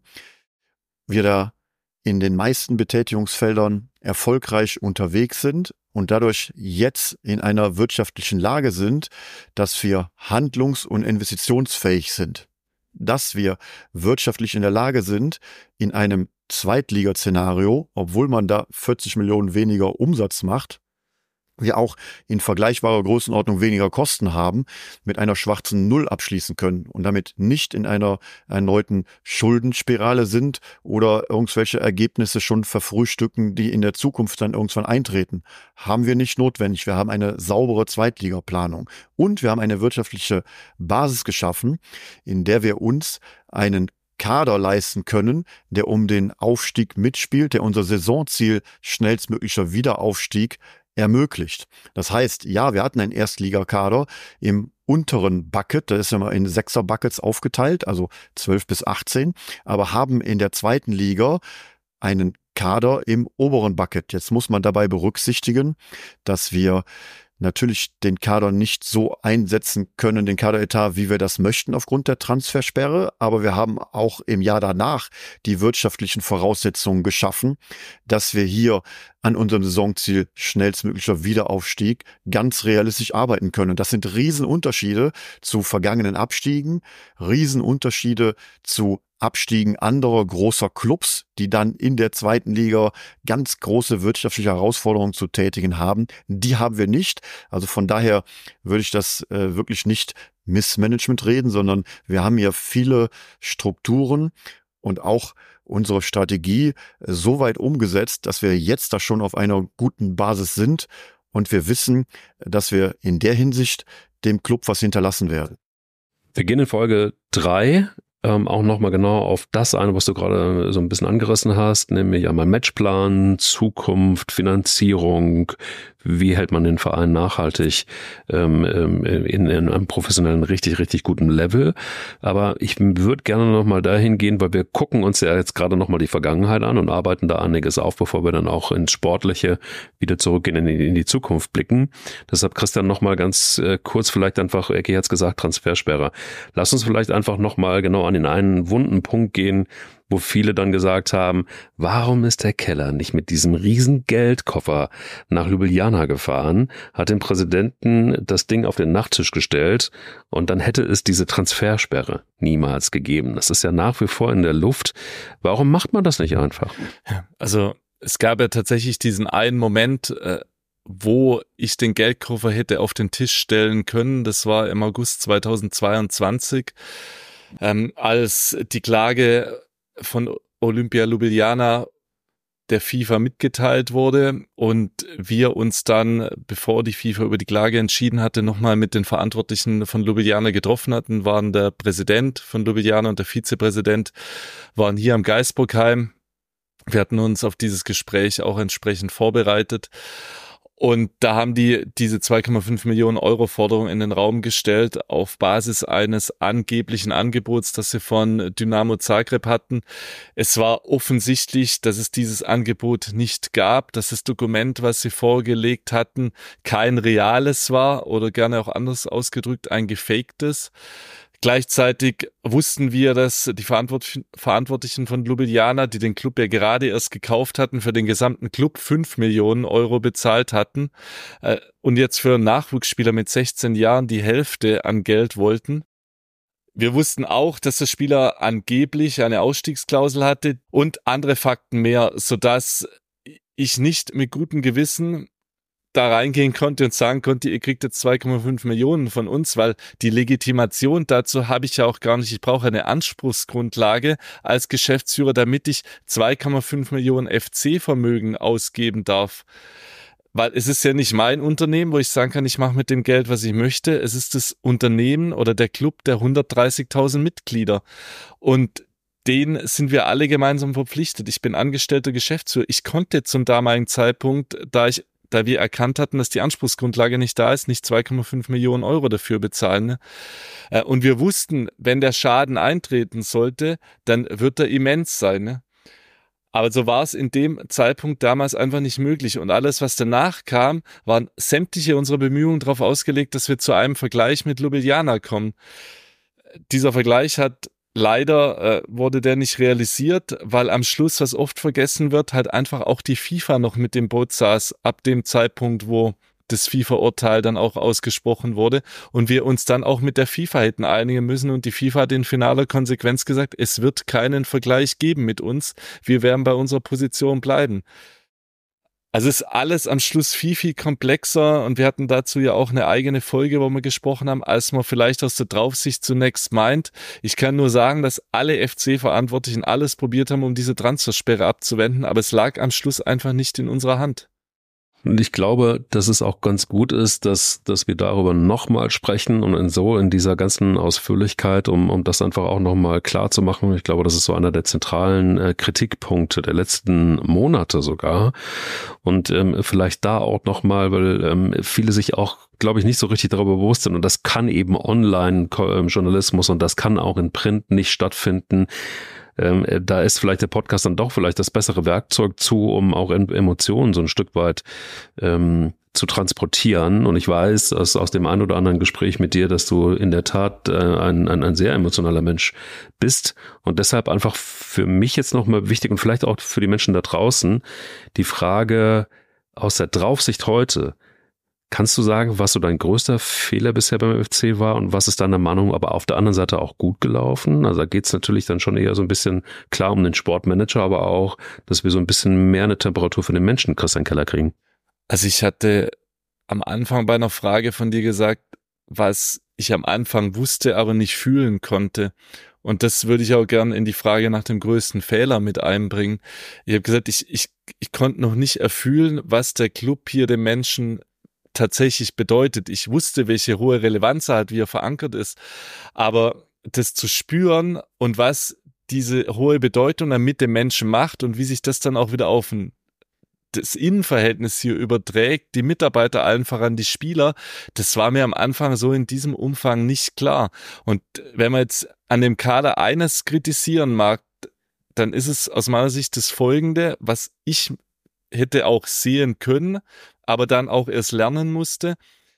Wir da in den meisten Betätigungsfeldern erfolgreich unterwegs sind und dadurch jetzt in einer wirtschaftlichen Lage sind, dass wir handlungs- und investitionsfähig sind. Dass wir wirtschaftlich in der Lage sind, in einem Zweitliga-Szenario, obwohl man da vierzig Millionen weniger Umsatz macht, wir auch in vergleichbarer Größenordnung weniger Kosten haben, mit einer schwarzen Null abschließen können und damit nicht in einer erneuten Schuldenspirale sind oder irgendwelche Ergebnisse schon verfrühstücken, die in der Zukunft dann irgendwann eintreten. Haben wir nicht notwendig. Wir haben eine saubere Zweitligaplanung und wir haben eine wirtschaftliche Basis geschaffen, in der wir uns einen Kader leisten können, der um den Aufstieg mitspielt, der unser Saisonziel schnellstmöglicher Wiederaufstieg ermöglicht. Das heißt, ja, wir hatten einen Erstligakader im unteren Bucket, das ist ja mal in sechser Buckets aufgeteilt, also zwölf bis achtzehn, aber haben in der zweiten Liga einen Kader im oberen Bucket. Jetzt muss man dabei berücksichtigen, dass wir natürlich den Kader nicht so einsetzen können, den Kaderetat, wie wir das möchten aufgrund der Transfersperre. Aber wir haben auch im Jahr danach die wirtschaftlichen Voraussetzungen geschaffen, dass wir hier an unserem Saisonziel schnellstmöglicher Wiederaufstieg ganz realistisch arbeiten können. Das sind Riesenunterschiede zu vergangenen Abstiegen, Riesenunterschiede zu Abstiegen anderer großer Clubs, die dann in der zweiten Liga ganz große wirtschaftliche Herausforderungen zu tätigen haben. Die haben wir nicht. Also von daher würde ich das äh, wirklich nicht Missmanagement reden, sondern wir haben hier viele Strukturen und auch unsere Strategie so weit umgesetzt, dass wir jetzt da schon auf einer guten Basis sind und wir wissen, dass wir in der Hinsicht dem Club was hinterlassen werden. Wir gehen in Folge drei Ähm, auch nochmal genau auf das ein, was du gerade so ein bisschen angerissen hast, nämlich einmal Matchplan, Zukunft, Finanzierung, wie hält man den Verein nachhaltig ähm, in, in einem professionellen, richtig, richtig guten Level. Aber ich würde gerne nochmal dahin gehen, weil wir gucken uns ja jetzt gerade nochmal die Vergangenheit an und arbeiten da einiges auf, bevor wir dann auch ins Sportliche wieder zurückgehen, in die, in die Zukunft blicken. Deshalb, Christian, nochmal ganz äh, kurz vielleicht einfach, Ecki hat es gesagt, Transfersperre. Lass uns vielleicht einfach nochmal genau an den einen wunden Punkt gehen, wo viele dann gesagt haben, warum ist der Keller nicht mit diesem riesen Geldkoffer nach Ljubljana gefahren, hat dem Präsidenten das Ding auf den Nachttisch gestellt und dann hätte es diese Transfersperre niemals gegeben. Das ist ja nach wie vor in der Luft. Warum macht man das nicht einfach? Also es gab ja tatsächlich diesen einen Moment, äh, wo ich den Geldkoffer hätte auf den Tisch stellen können. Das war im August zweitausendzweiundzwanzig, ähm, als die Klage von Olympia Ljubljana der FIFA mitgeteilt wurde und wir uns dann, bevor die FIFA über die Klage entschieden hatte, nochmal mit den Verantwortlichen von Ljubljana getroffen hatten, waren der Präsident von Ljubljana und der Vizepräsident waren hier am Geisburgheim. Wir hatten uns auf dieses Gespräch auch entsprechend vorbereitet Und da haben die diese zwei Komma fünf Millionen Euro Forderung in den Raum gestellt auf Basis eines angeblichen Angebots, das sie von Dynamo Zagreb hatten. Es war offensichtlich, dass es dieses Angebot nicht gab, dass das Dokument, was sie vorgelegt hatten, kein reales war oder gerne auch anders ausgedrückt, ein gefaktes. Gleichzeitig wussten wir, dass die Verantwortlichen von Ljubljana, die den Club ja gerade erst gekauft hatten, für den gesamten Club fünf Millionen Euro bezahlt hatten und jetzt für einen Nachwuchsspieler mit sechzehn Jahren die Hälfte an Geld wollten. Wir wussten auch, dass der Spieler angeblich eine Ausstiegsklausel hatte und andere Fakten mehr, sodass ich nicht mit gutem Gewissen da reingehen konnte und sagen konnte, ihr kriegt jetzt zwei Komma fünf Millionen von uns, weil die Legitimation dazu habe ich ja auch gar nicht. Ich brauche eine Anspruchsgrundlage als Geschäftsführer, damit ich zwei Komma fünf Millionen F C-Vermögen ausgeben darf. Weil es ist ja nicht mein Unternehmen, wo ich sagen kann, ich mache mit dem Geld, was ich möchte. Es ist das Unternehmen oder der Club der hundertdreißigtausend Mitglieder. Und denen sind wir alle gemeinsam verpflichtet. Ich bin angestellter Geschäftsführer. Ich konnte zum damaligen Zeitpunkt, da ich da wir erkannt hatten, dass die Anspruchsgrundlage nicht da ist, nicht zwei Komma fünf Millionen Euro dafür bezahlen. Und wir wussten, wenn der Schaden eintreten sollte, dann wird er immens sein. Aber so war es in dem Zeitpunkt damals einfach nicht möglich. Und alles, was danach kam, waren sämtliche unserer Bemühungen darauf ausgelegt, dass wir zu einem Vergleich mit Ljubljana kommen. Dieser Vergleich hat Leider äh, wurde der nicht realisiert, weil am Schluss, was oft vergessen wird, halt einfach auch die FIFA noch mit dem Boot saß, ab dem Zeitpunkt, wo das FIFA-Urteil dann auch ausgesprochen wurde und wir uns dann auch mit der FIFA hätten einigen müssen und die FIFA hat in finaler Konsequenz gesagt, es wird keinen Vergleich geben mit uns, wir werden bei unserer Position bleiben. Also ist alles am Schluss viel, viel komplexer und wir hatten dazu ja auch eine eigene Folge, wo wir gesprochen haben, als man vielleicht aus der Draufsicht zunächst meint. Ich kann nur sagen, dass alle F C-Verantwortlichen alles probiert haben, um diese Transfersperre abzuwenden, aber es lag am Schluss einfach nicht in unserer Hand. Und ich glaube, dass es auch ganz gut ist, dass dass wir darüber nochmal sprechen und in so in dieser ganzen Ausführlichkeit, um um das einfach auch nochmal klar zu machen. Ich glaube, das ist so einer der zentralen äh, Kritikpunkte der letzten Monate sogar. Und ähm, vielleicht da auch nochmal, weil ähm, viele sich auch, glaube ich, nicht so richtig darüber bewusst sind. Und das kann eben Online-Journalismus und das kann auch in Print nicht stattfinden. Ähm, da ist vielleicht der Podcast dann doch vielleicht das bessere Werkzeug zu, um auch Emotionen so ein Stück weit ähm, zu transportieren. Und ich weiß aus, aus dem ein oder anderen Gespräch mit dir, dass du in der Tat äh, ein, ein, ein sehr emotionaler Mensch bist. Und deshalb einfach für mich jetzt nochmal wichtig und vielleicht auch für die Menschen da draußen die Frage aus der Draufsicht heute. Kannst du sagen, was so dein größter Fehler bisher beim F C war und was ist deiner Meinung aber auf der anderen Seite auch gut gelaufen? Also da geht es natürlich dann schon eher so ein bisschen klar um den Sportmanager, aber auch, dass wir so ein bisschen mehr eine Temperatur für den Menschen, Christian Keller, kriegen. Also ich hatte am Anfang bei einer Frage von dir gesagt, was ich am Anfang wusste, aber nicht fühlen konnte. Und das würde ich auch gerne in die Frage nach dem größten Fehler mit einbringen. Ich habe gesagt, ich, ich, ich konnte noch nicht erfühlen, was der Club hier den Menschen tatsächlich bedeutet. Ich wusste, welche hohe Relevanz er hat, wie er verankert ist, aber das zu spüren und was diese hohe Bedeutung dann mit dem Menschen macht und wie sich das dann auch wieder auf ein, das Innenverhältnis hier überträgt, die Mitarbeiter allen voran die Spieler, das war mir am Anfang so in diesem Umfang nicht klar. Und wenn man jetzt an dem Kader eines kritisieren mag, dann ist es aus meiner Sicht das Folgende, was ich hätte auch sehen können, aber dann auch erst lernen musste.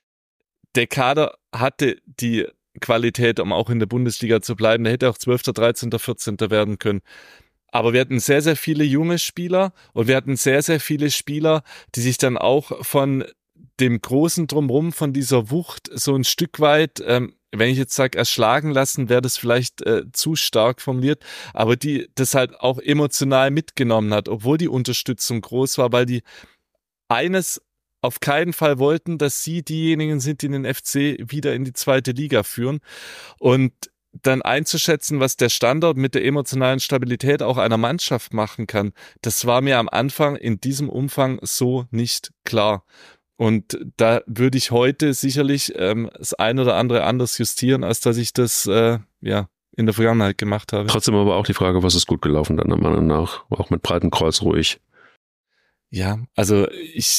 Der Kader hatte die Qualität, um auch in der Bundesliga zu bleiben. Der hätte auch zwölfter, dreizehnter, vierzehnter werden können. Aber wir hatten sehr, sehr viele junge Spieler und wir hatten sehr, sehr viele Spieler, die sich dann auch von dem großen Drumherum, von dieser Wucht so ein Stück weit, ähm, wenn ich jetzt sage, erschlagen lassen, wäre das vielleicht äh, zu stark formuliert, aber die das halt auch emotional mitgenommen hat, obwohl die Unterstützung groß war, weil die eines auf keinen Fall wollten, dass sie diejenigen sind, die den F C wieder in die zweite Liga führen. Und dann einzuschätzen, was der Standort mit der emotionalen Stabilität auch einer Mannschaft machen kann, das war mir am Anfang in diesem Umfang so nicht klar. Und da würde ich heute sicherlich ähm, das ein oder andere anders justieren, als dass ich das äh, ja in der Vergangenheit gemacht habe. Trotzdem aber auch die Frage, was ist gut gelaufen, deiner Meinung nach? Auch mit breitem Kreuz ruhig. Ja, also ich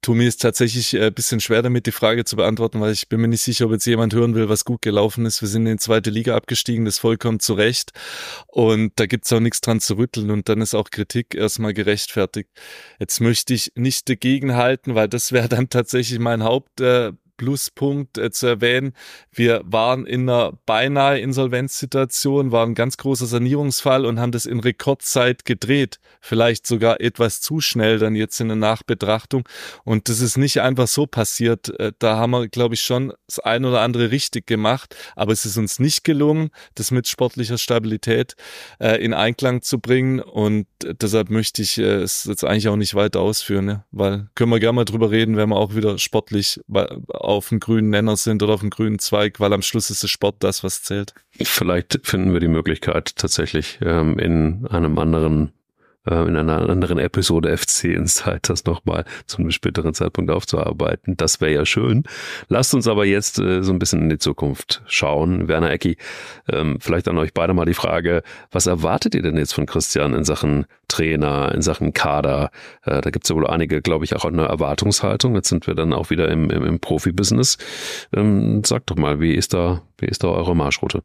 tu mir ist tatsächlich ein bisschen schwer damit, die Frage zu beantworten, weil ich bin mir nicht sicher, ob jetzt jemand hören will, was gut gelaufen ist. Wir sind in die zweite Liga abgestiegen, das vollkommen zu Recht. Und da gibt's auch nichts dran zu rütteln. Und dann ist auch Kritik erstmal gerechtfertigt. Jetzt möchte ich nicht dagegen halten, weil das wäre dann tatsächlich mein Haupt äh, Pluspunkt äh, zu erwähnen. Wir waren in einer beinahe Insolvenzsituation, war ein ganz großer Sanierungsfall und haben das in Rekordzeit gedreht. Vielleicht sogar etwas zu schnell dann jetzt in der Nachbetrachtung. Und das ist nicht einfach so passiert. Äh, da haben wir, glaube ich, schon das ein oder andere richtig gemacht. Aber es ist uns nicht gelungen, das mit sportlicher Stabilität äh, in Einklang zu bringen. Und äh, deshalb möchte ich äh, es jetzt eigentlich auch nicht weiter ausführen, ne? Weil können wir gerne mal drüber reden, wenn wir auch wieder sportlich auf dem grünen Nenner sind oder auf dem grünen Zweig, weil am Schluss ist der Sport das, was zählt. Vielleicht finden wir die Möglichkeit tatsächlich ähm, in einem anderen in einer anderen Episode F C Insight das nochmal zu einem späteren Zeitpunkt aufzuarbeiten. Das wäre ja schön. Lasst uns aber jetzt äh, so ein bisschen in die Zukunft schauen. Werner Ecki, ähm, vielleicht an euch beide mal die Frage, was erwartet ihr denn jetzt von Christian in Sachen Trainer, in Sachen Kader? Äh, da gibt es ja wohl einige, glaube ich, auch eine Erwartungshaltung. Jetzt sind wir dann auch wieder im, im, im Profibusiness. Ähm, sagt doch mal, wie ist da, wie ist da eure Marschroute?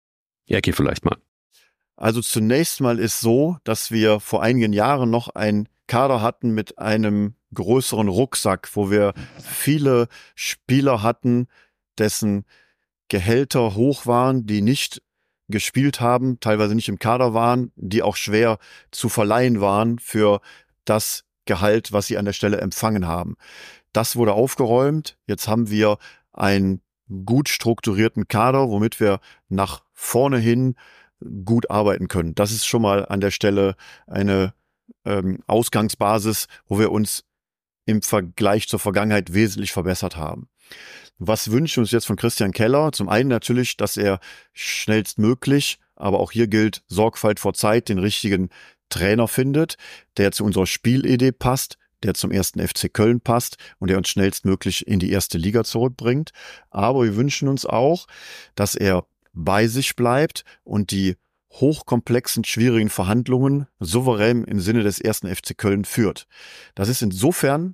Ecki vielleicht mal. Also zunächst mal ist so, dass wir vor einigen Jahren noch einen Kader hatten mit einem größeren Rucksack, wo wir viele Spieler hatten, dessen Gehälter hoch waren, die nicht gespielt haben, teilweise nicht im Kader waren, die auch schwer zu verleihen waren für das Gehalt, was sie an der Stelle empfangen haben. Das wurde aufgeräumt. Jetzt haben wir einen gut strukturierten Kader, womit wir nach vorne hin gut arbeiten können. Das ist schon mal an der Stelle eine ähm, Ausgangsbasis, wo wir uns im Vergleich zur Vergangenheit wesentlich verbessert haben. Was wünschen wir uns jetzt von Christian Keller? Zum einen natürlich, dass er schnellstmöglich, aber auch hier gilt Sorgfalt vor Zeit, den richtigen Trainer findet, der zu unserer Spielidee passt, der zum ersten F C Köln passt und der uns schnellstmöglich in die erste Liga zurückbringt. Aber wir wünschen uns auch, dass er bei sich bleibt und die hochkomplexen, schwierigen Verhandlungen souverän im Sinne des ersten F C Köln führt. Das ist insofern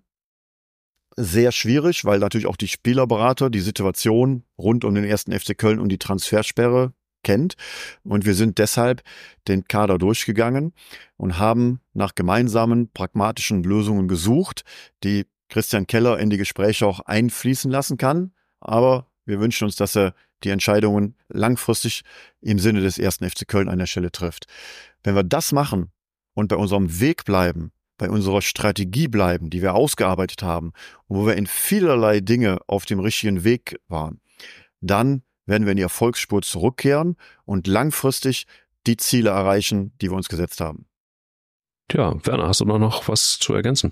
sehr schwierig, weil natürlich auch die Spielerberater die Situation rund um den ersten F C Köln und die Transfersperre kennt. Und wir sind deshalb den Kader durchgegangen und haben nach gemeinsamen, pragmatischen Lösungen gesucht, die Christian Keller in die Gespräche auch einfließen lassen kann. Aber wir wünschen uns, dass er die Entscheidungen langfristig im Sinne des ersten F C Köln an der Stelle trifft. Wenn wir das machen und bei unserem Weg bleiben, bei unserer Strategie bleiben, die wir ausgearbeitet haben und wo wir in vielerlei Dinge auf dem richtigen Weg waren, dann werden wir in die Erfolgsspur zurückkehren und langfristig die Ziele erreichen, die wir uns gesetzt haben. Tja, Werner, hast du noch, noch was zu ergänzen?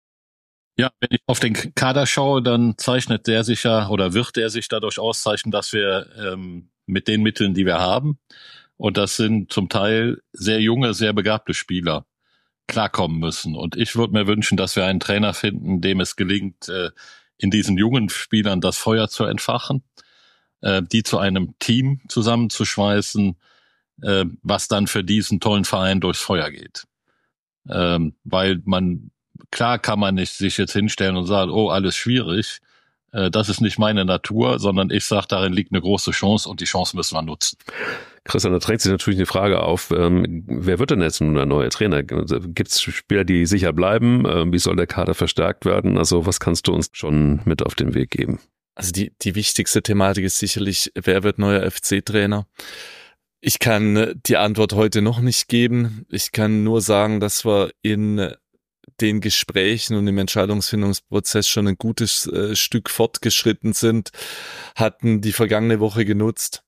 Ja, wenn ich auf den Kader schaue, dann zeichnet der sich ja oder wird er sich dadurch auszeichnen, dass wir ähm, mit den Mitteln, die wir haben, und das sind zum Teil sehr junge, sehr begabte Spieler, klarkommen müssen. Und ich würde mir wünschen, dass wir einen Trainer finden, dem es gelingt, äh, in diesen jungen Spielern das Feuer zu entfachen, äh, die zu einem Team zusammenzuschweißen, äh, was dann für diesen tollen Verein durchs Feuer geht. Ähm, weil man Klar kann man nicht sich jetzt hinstellen und sagen, oh, alles schwierig. Äh, das ist nicht meine Natur, sondern ich sage, darin liegt eine große Chance und die Chance müssen wir nutzen. Christian, da drängt sich natürlich eine Frage auf, ähm, wer wird denn jetzt nun der neue Trainer? Gibt es Spieler, die sicher bleiben? Ähm, wie soll der Kader verstärkt werden? Also was kannst du uns schon mit auf den Weg geben? Also die, die wichtigste Thematik ist sicherlich, wer wird neuer F C-Trainer? Ich kann die Antwort heute noch nicht geben. Ich kann nur sagen, dass wir in den Gesprächen und im Entscheidungsfindungsprozess schon ein gutes äh, Stück fortgeschritten sind, hatten die vergangene Woche genutzt,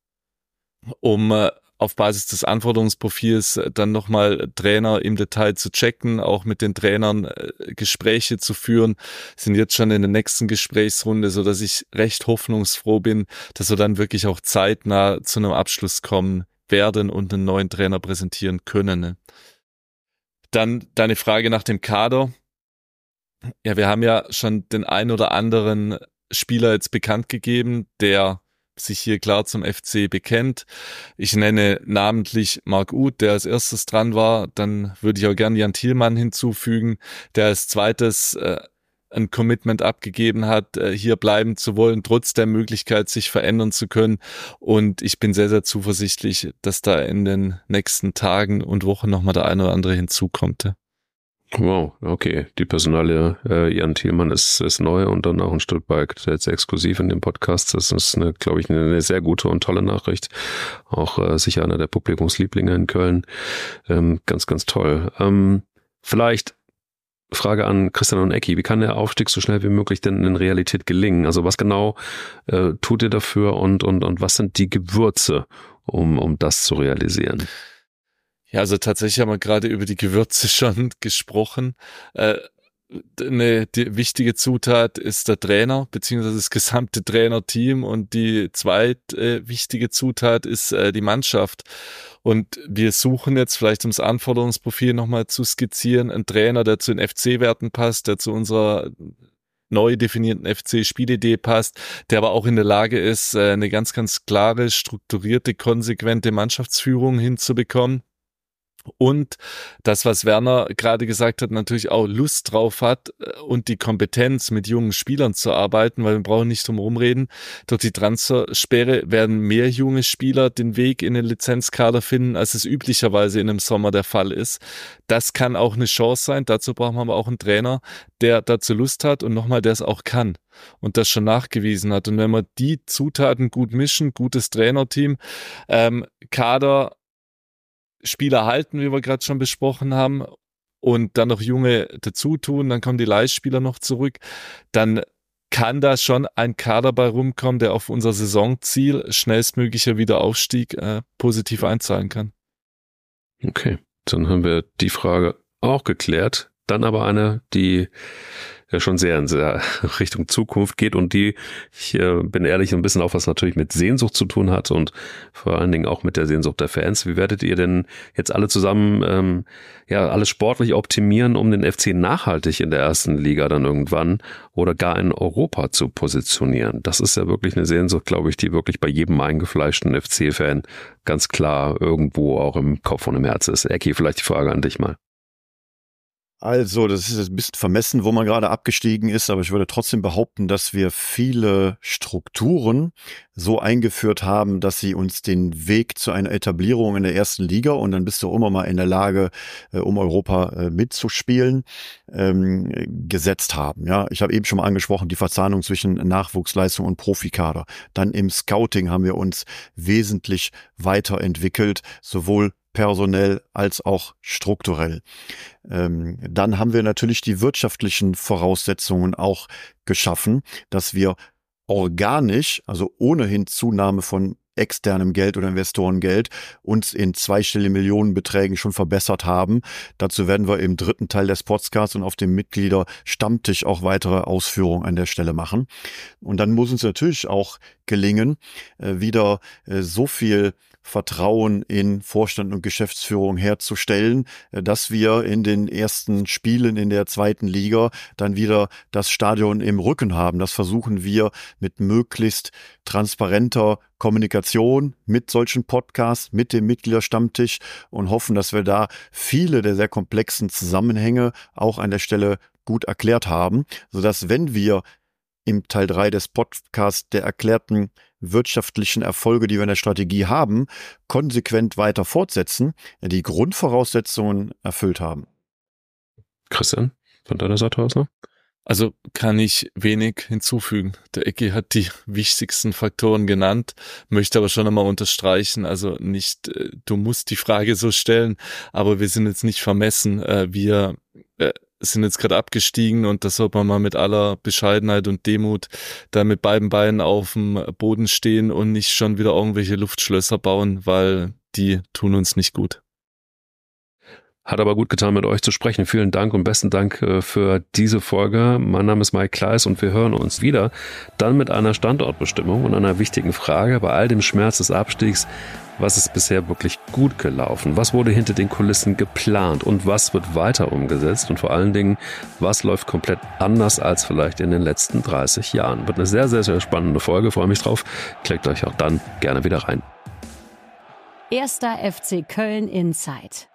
um äh, auf Basis des Anforderungsprofils dann nochmal Trainer im Detail zu checken, auch mit den Trainern äh, Gespräche zu führen, sind jetzt schon in der nächsten Gesprächsrunde, so dass ich recht hoffnungsfroh bin, dass wir dann wirklich auch zeitnah zu einem Abschluss kommen werden und einen neuen Trainer präsentieren können. Ne? Dann deine Frage nach dem Kader. Ja, wir haben ja schon den ein oder anderen Spieler jetzt bekannt gegeben, der sich hier klar zum F C bekennt. Ich nenne namentlich Marc Uth, der als erstes dran war. Dann würde ich auch gerne Jan Thielmann hinzufügen, der als zweites äh, ein Commitment abgegeben hat, hier bleiben zu wollen, trotz der Möglichkeit, sich verändern zu können. Und ich bin sehr, sehr zuversichtlich, dass da in den nächsten Tagen und Wochen nochmal der eine oder andere hinzukommt. Wow, okay. Die Personalie äh, Jan Thielmann ist, ist neu und dann auch ein Stück weit jetzt exklusiv in dem Podcast. Das ist, eine, glaube ich, eine, eine sehr gute und tolle Nachricht. Auch äh, sicher einer der Publikumslieblinge in Köln. Ähm, ganz, ganz toll. Ähm, vielleicht Frage an Christian und Ecki. Wie kann der Aufstieg so schnell wie möglich denn in Realität gelingen? Also was genau äh, tut ihr dafür und, und, und was sind die Gewürze, um, um das zu realisieren? Ja, also tatsächlich haben wir gerade über die Gewürze schon gesprochen. Äh, eine die wichtige Zutat ist der Trainer, beziehungsweise das gesamte Trainerteam, und die zweit äh, wichtige Zutat ist äh, die Mannschaft. Und wir suchen jetzt, vielleicht um das Anforderungsprofil nochmal zu skizzieren, einen Trainer, der zu den F C-Werten passt, der zu unserer neu definierten F C-Spielidee passt, der aber auch in der Lage ist, äh, eine ganz, ganz klare, strukturierte, konsequente Mannschaftsführung hinzubekommen. Und das, was Werner gerade gesagt hat, natürlich auch Lust drauf hat und die Kompetenz, mit jungen Spielern zu arbeiten, weil wir brauchen nicht drum rumreden. Durch die Transfersperre werden mehr junge Spieler den Weg in den Lizenzkader finden, als es üblicherweise in einem Sommer der Fall ist. Das kann auch eine Chance sein. Dazu brauchen wir aber auch einen Trainer, der dazu Lust hat und nochmal, der es auch kann und das schon nachgewiesen hat. Und wenn wir die Zutaten gut mischen, gutes Trainerteam, ähm, Kader, Spieler halten, wie wir gerade schon besprochen haben, und dann noch junge dazu tun, dann kommen die Leihspieler noch zurück, dann kann da schon ein Kader bei rumkommen, der auf unser Saisonziel schnellstmöglicher Wiederaufstieg äh, positiv einzahlen kann. Okay, dann haben wir die Frage auch geklärt. Dann aber eine, die ja schon sehr in sehr Richtung Zukunft geht und die, ich äh, bin ehrlich, ein bisschen auch was natürlich mit Sehnsucht zu tun hat und vor allen Dingen auch mit der Sehnsucht der Fans. Wie werdet ihr denn jetzt alle zusammen ähm, ja alles sportlich optimieren, um den F C nachhaltig in der ersten Liga dann irgendwann oder gar in Europa zu positionieren? Das ist ja wirklich eine Sehnsucht, glaube ich, die wirklich bei jedem eingefleischten F C-Fan ganz klar irgendwo auch im Kopf und im Herz ist. Ecki, vielleicht die Frage an dich mal. Also, das ist ein bisschen vermessen, wo man gerade abgestiegen ist, aber ich würde trotzdem behaupten, dass wir viele Strukturen so eingeführt haben, dass sie uns den Weg zu einer Etablierung in der ersten Liga, und dann bist du immer mal in der Lage, äh, um Europa äh, mitzuspielen, ähm, gesetzt haben. Ja, ich habe eben schon mal angesprochen, die Verzahnung zwischen Nachwuchsleistung und Profikader. Dann im Scouting haben wir uns wesentlich weiterentwickelt, sowohl personell als auch strukturell. Ähm, dann haben wir natürlich die wirtschaftlichen Voraussetzungen auch geschaffen, dass wir organisch, also ohne Hinzunahme von externem Geld oder Investorengeld, uns in zweistelligen Millionenbeträgen schon verbessert haben. Dazu werden wir im dritten Teil des Podcasts und auf dem Mitglieder-Stammtisch auch weitere Ausführungen an der Stelle machen. Und dann muss uns natürlich auch gelingen, äh, wieder äh, so viel Vertrauen in Vorstand und Geschäftsführung herzustellen, dass wir in den ersten Spielen in der zweiten Liga dann wieder das Stadion im Rücken haben. Das versuchen wir mit möglichst transparenter Kommunikation mit solchen Podcasts, mit dem Mitgliederstammtisch, und hoffen, dass wir da viele der sehr komplexen Zusammenhänge auch an der Stelle gut erklärt haben, sodass, wenn wir im Teil drei des Podcasts der erklärten wirtschaftlichen Erfolge, die wir in der Strategie haben, konsequent weiter fortsetzen, die Grundvoraussetzungen erfüllt haben. Christian, von deiner Seite aus noch? Also kann ich wenig hinzufügen. Der Ecki hat die wichtigsten Faktoren genannt, möchte aber schon einmal unterstreichen, also nicht, du musst die Frage so stellen, aber wir sind jetzt nicht vermessen. Wir sind jetzt gerade abgestiegen und das sollte man mal mit aller Bescheidenheit und Demut da mit beiden Beinen auf dem Boden stehen und nicht schon wieder irgendwelche Luftschlösser bauen, weil die tun uns nicht gut. Hat aber gut getan, mit euch zu sprechen. Vielen Dank und besten Dank für diese Folge. Mein Name ist Mike Kleiss und wir hören uns wieder dann mit einer Standortbestimmung und einer wichtigen Frage bei all dem Schmerz des Abstiegs. Was ist bisher wirklich gut gelaufen? Was wurde hinter den Kulissen geplant und was wird weiter umgesetzt? Und vor allen Dingen, was läuft komplett anders als vielleicht in den letzten dreißig Jahren? Wird eine sehr, sehr, sehr spannende Folge. Freue mich drauf. Klickt euch auch dann gerne wieder rein. Erster F C Köln Insight.